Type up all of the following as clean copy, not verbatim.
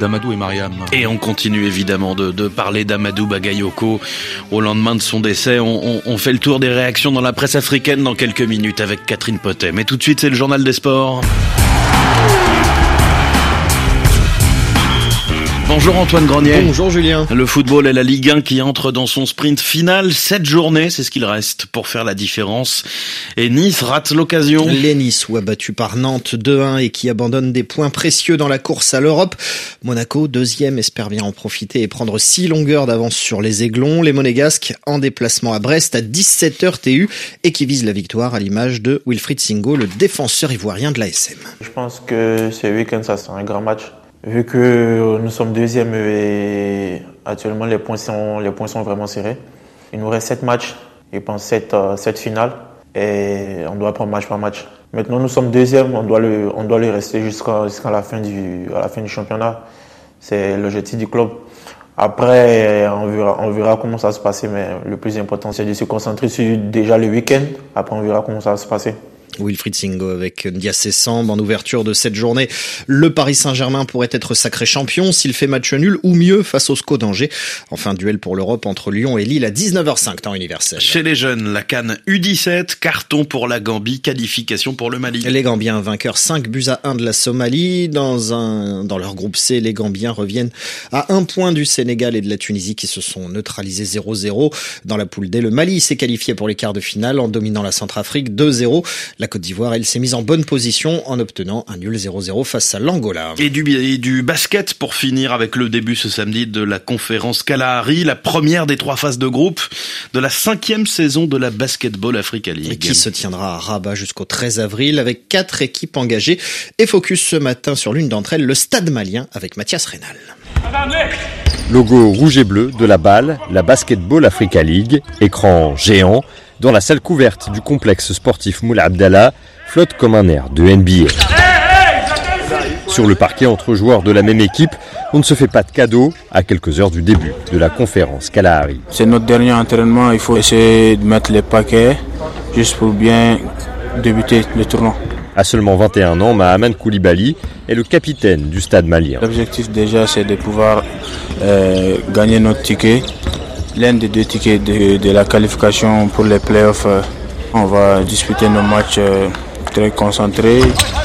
d'Amadou et Mariam. Et on continue évidemment de parler d'Amadou Bagayoko. Au lendemain de son décès, on fait le tour des réactions dans la presse africaine dans quelques minutes avec Catherine Potet. Mais tout de suite, c'est le journal des sports. Bonjour Antoine Grenier. Bonjour Julien. Le football et la Ligue 1 qui entre dans son sprint final. 7 journées, c'est ce qu'il reste pour faire la différence. Et Nice rate l'occasion. Les Niçois battus par Nantes 2-1 et qui abandonnent des points précieux dans la course à l'Europe. Monaco, deuxième, espère bien en profiter et prendre 6 longueurs d'avance sur les Aiglons. Les Monégasques en déplacement à Brest à 17h TU et qui visent la victoire à l'image de Wilfried Singo, le défenseur ivoirien de l'ASM. Je pense que ce week-end, ça sera un grand match. Vu que nous sommes deuxième et actuellement les points sont vraiment serrés. Il nous reste 7 matchs, je pense 7 finales et on doit prendre match par match. Maintenant nous sommes deuxième, on doit le rester jusqu'à la fin du championnat. C'est l'objectif du club. Après on verra comment ça va se passer, mais le plus important c'est de se concentrer sur déjà le week-end. Après on verra comment ça va se passer. Wilfried Singo avec Ndiassé Samb en ouverture de cette journée. Le Paris Saint-Germain pourrait être sacré champion s'il fait match nul ou mieux face au SCO d'Angers. Enfin, duel pour l'Europe entre Lyon et Lille à 19h05 temps universel. Chez les jeunes, la CAN U17, carton pour la Gambie, qualification pour le Mali. Les Gambiens vainqueurs 5-1 de la Somalie. Dans leur groupe C, les Gambiens reviennent à 1 point du Sénégal et de la Tunisie qui se sont neutralisés 0-0. Dans la poule D, le Mali s'est qualifié pour les quarts de finale en dominant la Centrafrique 2-0. La Côte d'Ivoire, elle s'est mise en bonne position en obtenant un nul 0-0 face à l'Angola. Et du basket pour finir avec le début ce samedi de la conférence Kalahari, la première des 3 phases de groupe de la 5e saison de la Basketball Africa League. Qui se tiendra à Rabat jusqu'au 13 avril avec 4 équipes engagées. Et focus ce matin sur l'une d'entre elles, le Stade Malien avec Mathias Rénal. Logo rouge et bleu de la BAL, la Basketball Africa League, écran géant, dans la salle couverte du complexe sportif Moula Abdallah, flotte comme un air de NBA. Sur le parquet entre joueurs de la même équipe, on ne se fait pas de cadeaux à quelques heures du début de la conférence Kalahari. C'est notre dernier entraînement, il faut essayer de mettre les paquets juste pour bien débuter le tournoi. À seulement 21 ans, Mahaman Koulibaly est le capitaine du Stade malien. L'objectif déjà c'est de pouvoir gagner notre ticket. L'un des 2 tickets de la qualification pour les playoffs. On va disputer nos matchs très concentrés.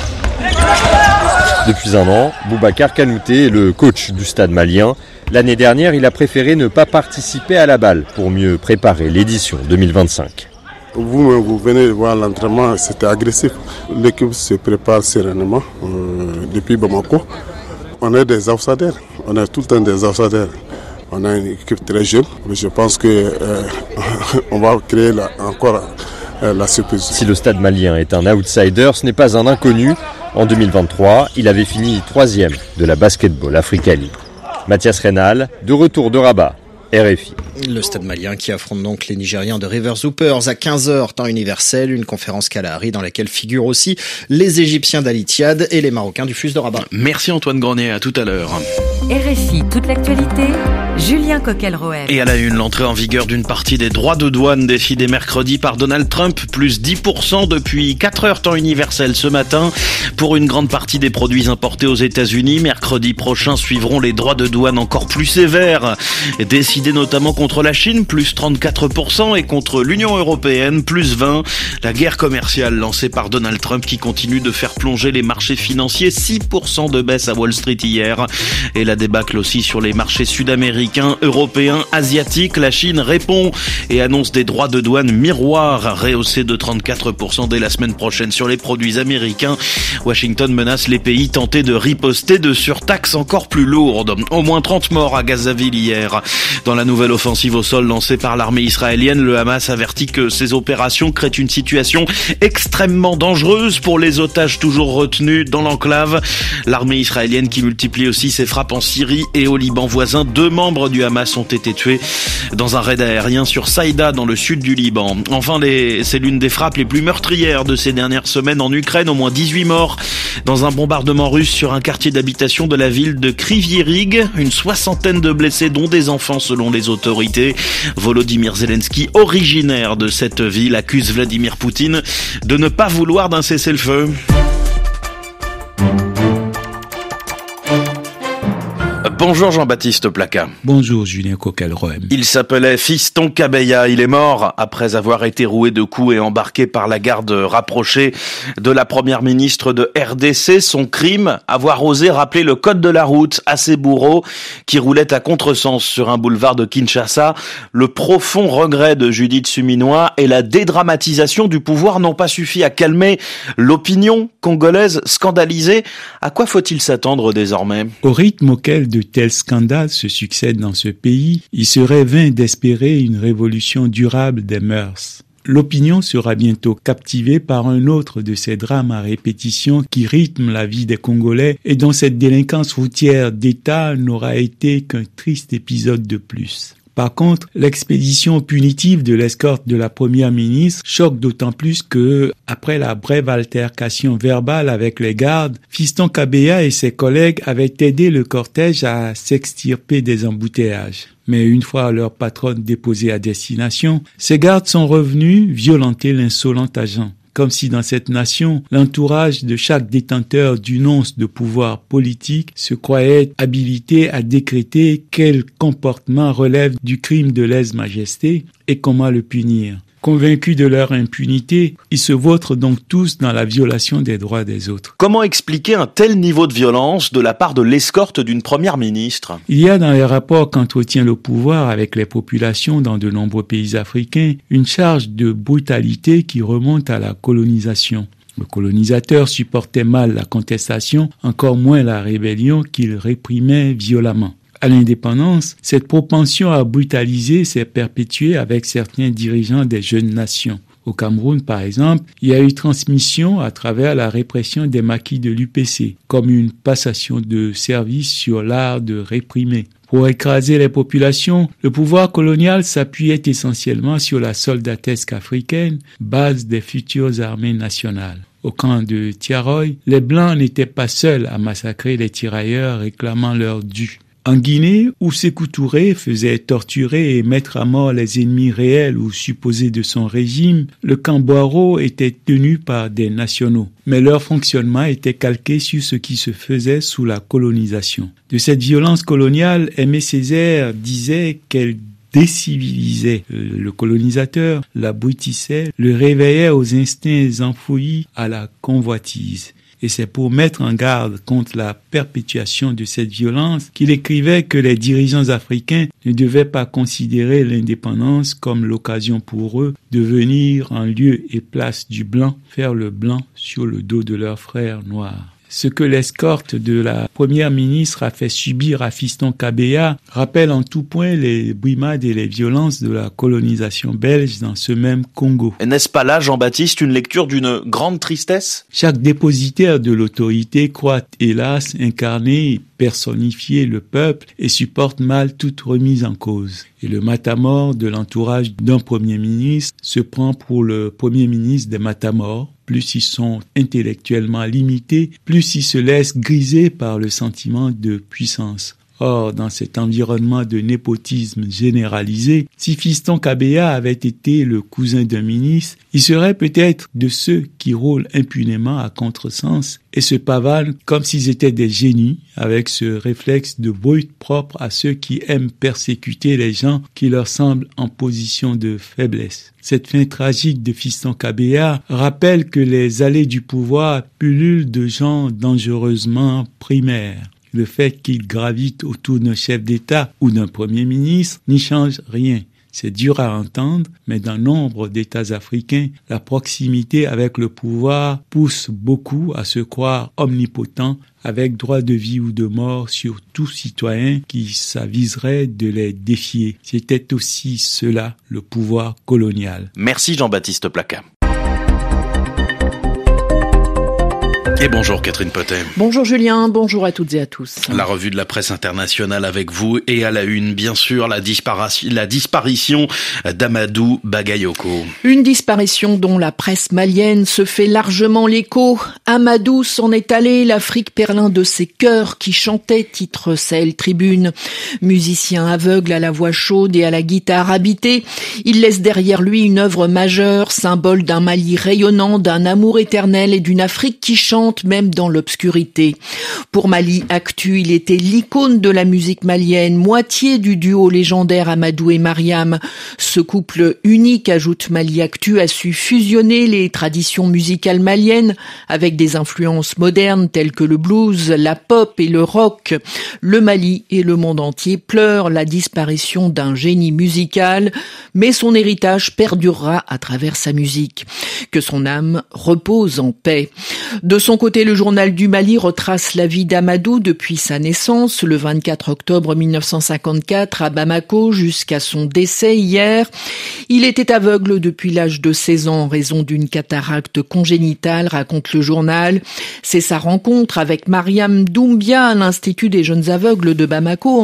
Depuis un an, Boubacar Kanouté est le coach du Stade malien. L'année dernière, il a préféré ne pas participer à la BAL pour mieux préparer l'édition 2025. Vous venez voir l'entraînement, c'était agressif. L'équipe se prépare sereinement depuis Bamako. On est des outsiders, on est tout le temps des outsiders. On a une équipe très jeune, mais je pense que on va créer encore la surprise. Si le Stade malien est un outsider, ce n'est pas un inconnu. En 2023, il avait fini 3e de la Basketball Africa League. Mathias Rénal, de retour de Rabat, RFI. Le Stade malien qui affronte donc les Nigériens de Rivers Hoopers à 15h temps universel, une conférence Kalahari dans laquelle figurent aussi les Égyptiens d'Al Ittihad et les Marocains du FUS de Rabat. Merci Antoine Grenier, à tout à l'heure. RFI, toute l'actualité, Julien Coquel-Rohem. Et à la une, l'entrée en vigueur d'une partie des droits de douane décidés mercredi par Donald Trump, plus 10% depuis 4 heures temps universel ce matin. Pour une grande partie des produits importés aux États-Unis, mercredi prochain suivront les droits de douane encore plus sévères, décidés notamment contre la Chine, plus 34%, et contre l'Union européenne, plus 20%. La guerre commerciale lancée par Donald Trump qui continue de faire plonger les marchés financiers, 6% de baisse à Wall Street hier. Et la débâcle aussi sur les marchés sud-américains, européens, asiatiques. La Chine répond et annonce des droits de douane miroirs rehaussés de 34% dès la semaine prochaine sur les produits américains. Washington menace les pays tentés de riposter de surtaxes encore plus lourdes. Au moins 30 morts à Gazaville hier. Dans la nouvelle offensive au sol lancée par l'armée israélienne, le Hamas avertit que ces opérations créent une situation extrêmement dangereuse pour les otages toujours retenus dans l'enclave. L'armée israélienne qui multiplie aussi ses frappes en Syrie et au Liban voisin. 2 membres du Hamas ont été tués dans un raid aérien sur Saïda dans le sud du Liban. Enfin, c'est l'une des frappes les plus meurtrières de ces dernières semaines en Ukraine. Au moins 18 morts dans un bombardement russe sur un quartier d'habitation de la ville de Kryvyi Rih. Une 60aine de blessés, dont des enfants selon les autorités. Volodymyr Zelensky, originaire de cette ville, accuse Vladimir Poutine de ne pas vouloir d'un cessez-le-feu. Bonjour Jean-Baptiste Placas. Bonjour Julien Coquel-Roem. Il s'appelait Fiston Kabeya. Il est mort après avoir été roué de coups et embarqué par la garde rapprochée de la première ministre de RDC. Son crime, avoir osé rappeler le code de la route à ses bourreaux qui roulaient à contresens sur un boulevard de Kinshasa. Le profond regret de Judith Suminois et la dédramatisation du pouvoir n'ont pas suffi à calmer l'opinion congolaise scandalisée. À quoi faut-il s'attendre désormais? Au rythme auquel de tels scandales se succèdent dans ce pays, il serait vain d'espérer une révolution durable des mœurs. L'opinion sera bientôt captivée par un autre de ces drames à répétition qui rythment la vie des Congolais et dont cette délinquance routière d'État n'aura été qu'un triste épisode de plus. Par contre, l'expédition punitive de l'escorte de la première ministre choque d'autant plus que, après la brève altercation verbale avec les gardes, Fiston Kabeya et ses collègues avaient aidé le cortège à s'extirper des embouteillages. Mais une fois leur patronne déposée à destination, ces gardes sont revenus violenter l'insolent agent. Comme si dans cette nation, l'entourage de chaque détenteur d'une once de pouvoir politique se croyait habilité à décréter quel comportement relève du crime de lèse-majesté et comment le punir. Convaincus de leur impunité, ils se vautrent donc tous dans la violation des droits des autres. Comment expliquer un tel niveau de violence de la part de l'escorte d'une première ministre? Il y a dans les rapports qu'entretient le pouvoir avec les populations dans de nombreux pays africains une charge de brutalité qui remonte à la colonisation. Le colonisateur supportait mal la contestation, encore moins la rébellion qu'il réprimait violemment. À l'indépendance, cette propension à brutaliser s'est perpétuée avec certains dirigeants des jeunes nations. Au Cameroun, par exemple, il y a eu transmission à travers la répression des maquis de l'UPC, comme une passation de service sur l'art de réprimer. Pour écraser les populations, le pouvoir colonial s'appuyait essentiellement sur la soldatesque africaine, base des futures armées nationales. Au camp de Tiaroy, les Blancs n'étaient pas seuls à massacrer les tirailleurs réclamant leur dû. En Guinée, où Sékou Touré faisait torturer et mettre à mort les ennemis réels ou supposés de son régime, le camp Boiro était tenu par des nationaux. Mais leur fonctionnement était calqué sur ce qui se faisait sous la colonisation. De cette violence coloniale, Aimé Césaire disait qu'elle décivilisait le colonisateur, l'abrutissait, le réveillait aux instincts enfouis à la convoitise. Et c'est pour mettre en garde contre la perpétuation de cette violence qu'il écrivait que les dirigeants africains ne devaient pas considérer l'indépendance comme l'occasion pour eux de venir en lieu et place du blanc faire le blanc sur le dos de leurs frères noirs. Ce que l'escorte de la première ministre a fait subir à Fiston Kabeya rappelle en tout point les brimades et les violences de la colonisation belge dans ce même Congo. N'est-ce pas là, Jean-Baptiste, une lecture d'une grande tristesse? Chaque dépositaire de l'autorité croit, hélas, incarner et personnifier le peuple et supporte mal toute remise en cause. Et le matamor de l'entourage d'un premier ministre se prend pour le premier ministre des matamors. Plus ils sont intellectuellement limités, plus ils se laissent griser par le sentiment de puissance. Or, dans cet environnement de népotisme généralisé, si Fiston Kabeya avait été le cousin d'un ministre, il serait peut-être de ceux qui roulent impunément à contresens et se pavanent comme s'ils étaient des génies, avec ce réflexe de brute propre à ceux qui aiment persécuter les gens qui leur semblent en position de faiblesse. Cette fin tragique de Fiston Kabeya rappelle que les allées du pouvoir pullulent de gens dangereusement primaires. Le fait qu'il gravite autour d'un chef d'État ou d'un premier ministre n'y change rien. C'est dur à entendre, mais dans nombre d'États africains, la proximité avec le pouvoir pousse beaucoup à se croire omnipotent, avec droit de vie ou de mort sur tout citoyen qui s'aviserait de les défier. C'était aussi cela, le pouvoir colonial. Merci Jean-Baptiste Placas. Et bonjour Catherine Potet. Bonjour Julien, bonjour à toutes et à tous. La revue de la presse internationale avec vous et à la une, bien sûr, la disparition d'Amadou Bagayoko. Une disparition dont la presse malienne se fait largement l'écho. Amadou s'en est allé, l'Afrique perlin de ses cœurs qui chantait, titre Sahel Tribune. Musicien aveugle à la voix chaude et à la guitare habitée, il laisse derrière lui une œuvre majeure, symbole d'un Mali rayonnant, d'un amour éternel et d'une Afrique qui chante. brillante même dans l'obscurité. Pour Mali Actu, il était l'icône de la musique malienne, moitié du duo légendaire Amadou et Mariam. Ce couple unique, ajoute Mali Actu, a su fusionner les traditions musicales maliennes avec des influences modernes telles que le blues, la pop et le rock. Le Mali et le monde entier pleurent la disparition d'un génie musical, mais son héritage perdurera à travers sa musique. Que son âme repose en paix. De son côté, le journal du Mali retrace la vie d'Amadou depuis sa naissance, le 24 octobre 1954 à Bamako, jusqu'à son décès hier. Il était aveugle depuis l'âge de 16 ans en raison d'une cataracte congénitale, raconte le journal. C'est sa rencontre avec Mariam Doumbia à l'Institut des jeunes aveugles de Bamako en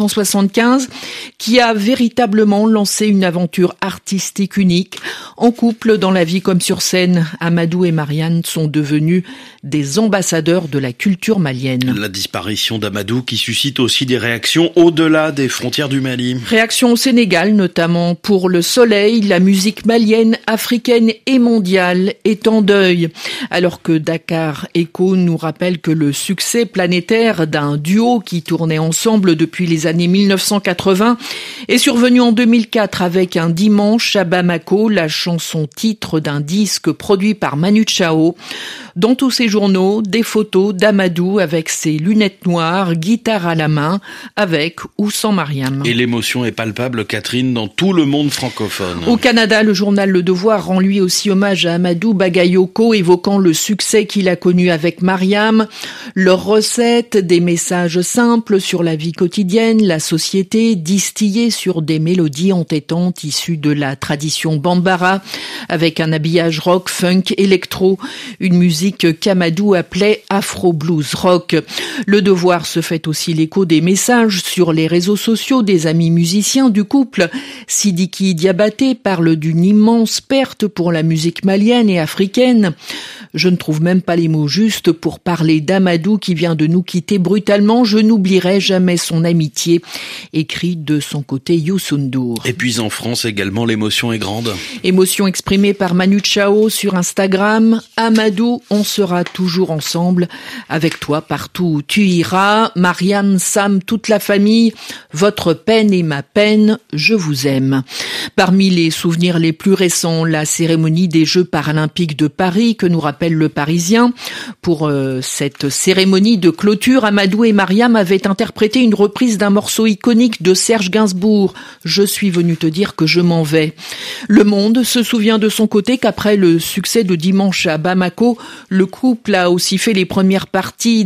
1975 qui a véritablement lancé une aventure artistique unique. En couple, dans la vie comme sur scène, Amadou et Mariam sont devenus des ambassadeurs de la culture malienne. La disparition d'Amadou qui suscite aussi des réactions au-delà des frontières du Mali. Réaction au Sénégal notamment. Pour le soleil, la musique malienne, africaine et mondiale est en deuil. Alors que Dakar Echo nous rappelle que le succès planétaire d'un duo qui tournait ensemble depuis les années 1980 est survenu en 2004 avec Un dimanche à Bamako, la chanson titre d'un disque produit par Manu Chao. Dans tous ces journaux, des photos d'Amadou avec ses lunettes noires, guitare à la main, avec ou sans Mariam. Et l'émotion est palpable, Catherine, dans tout le monde francophone. Au Canada, le journal Le Devoir rend lui aussi hommage à Amadou Bagayoko, évoquant le succès qu'il a connu avec Mariam. Leurs recettes, des messages simples sur la vie quotidienne, la société, distillés sur des mélodies entêtantes issues de la tradition bambara, avec un habillage rock, funk, électro, une musique qu'Amadou appelait afro-blues rock. Le Devoir se fait aussi l'écho des messages sur les réseaux sociaux des amis musiciens du couple. Sidiki Diabaté parle d'une immense perte pour la musique malienne et africaine. Je ne trouve même pas les mots justes pour parler d'Amadou qui vient de nous quitter brutalement. Je n'oublierai jamais son amitié, écrit de son côté Youssou N'Dour. Et puis en France également, l'émotion est grande. Émotion exprimée par Manu Chao sur Instagram. Amadou, on sera toujours ensemble. Avec toi partout où tu iras. Mariam, Sam, toute la famille. Votre peine est ma peine. Je vous aime. Parmi les souvenirs les plus récents, la cérémonie des Jeux paralympiques de Paris que nous rappelle Le Parisien. Pour cette cérémonie de clôture, Amadou et Mariam avaient interprété une reprise d'un morceau iconique de Serge Gainsbourg. Je suis venu te dire que je m'en vais. Le Monde se souvient de son côté qu'après le succès de Dimanche à Bamako, le couple a aussi fait des premières parties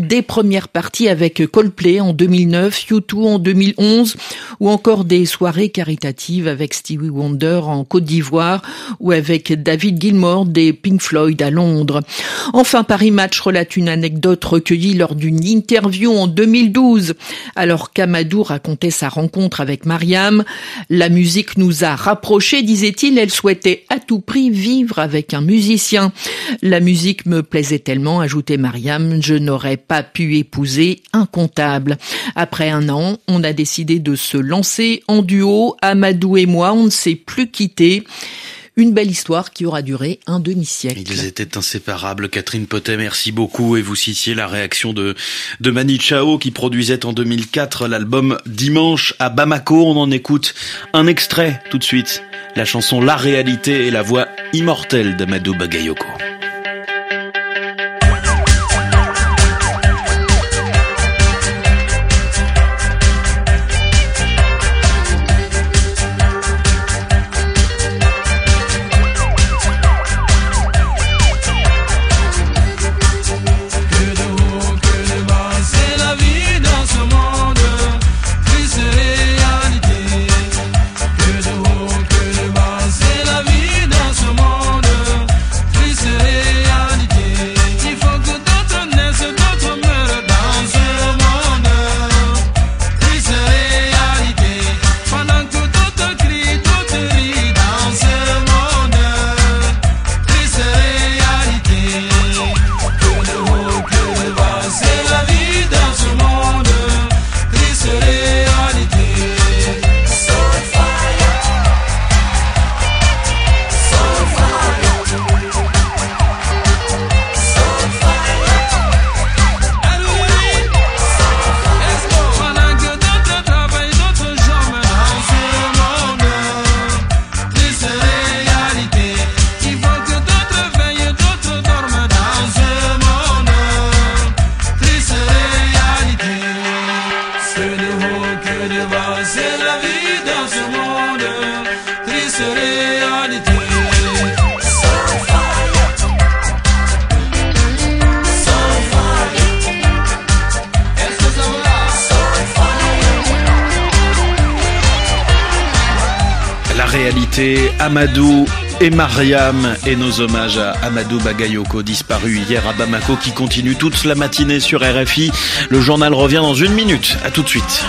avec Coldplay en 2009, U2 en 2011 ou encore des soirées caritatives avec Stevie Wonder en Côte d'Ivoire ou avec David Gilmour des Pink Floyd à Londres. Enfin, Paris Match relate une anecdote recueillie lors d'une interview en 2012. Alors qu'Amadou racontait sa rencontre avec Mariam, la musique nous a rapprochés, disait-il, elle souhaitait à tout prix vivre avec un musicien. La musique me plaisait tellement, ajoutait Mariam, je n'aurais pas pu épouser un comptable. Après un an, on a décidé de se lancer en duo. Amadou et moi, on ne s'est plus quittés. Une belle histoire qui aura duré un demi-siècle. Ils étaient inséparables. Catherine Potet, merci beaucoup. Et vous citiez la réaction de Manu Chao qui produisait en 2004 l'album Dimanche à Bamako. On en écoute un extrait tout de suite. La chanson La Réalité et la voix immortelle d'Amadou Bagayoko. C'est va, c'est la vie dans ce monde, triste réalité. La réalité, Amadou et Mariam, et nos hommages à Amadou Bagayoko, disparu hier à Bamako, qui continue toute la matinée sur RFI. Le journal revient dans 1 minute. À tout de suite.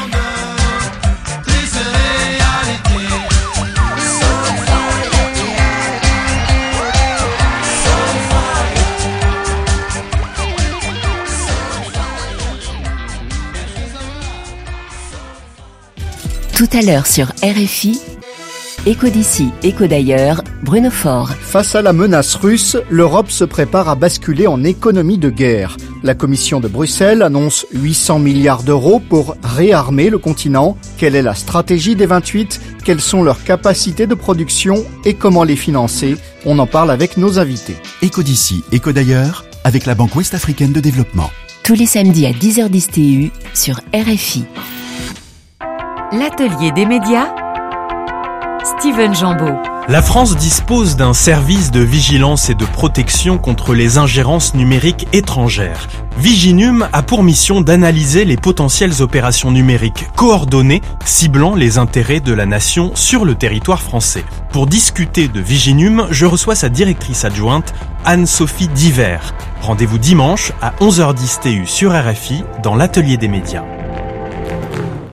Tout à l'heure sur RFI, Écho d'ici, écho d'ailleurs, Bruno Faure. Face à la menace russe, l'Europe se prépare à basculer en économie de guerre. La Commission de Bruxelles annonce 800 milliards d'euros pour réarmer le continent. Quelle est la stratégie des 28 ? Quelles sont leurs capacités de production et comment les financer ? On en parle avec nos invités. Écho d'ici, écho d'ailleurs, avec la Banque Ouest-Africaine de Développement. Tous les samedis à 10h10 TU sur RFI. L'atelier des médias, Steven Jambeau. La France dispose d'un service de vigilance et de protection contre les ingérences numériques étrangères. Viginum a pour mission d'analyser les potentielles opérations numériques coordonnées ciblant les intérêts de la nation sur le territoire français. Pour discuter de Viginum, je reçois sa directrice adjointe, Anne-Sophie Diver. Rendez-vous dimanche à 11h10 TU sur RFI dans l'atelier des médias.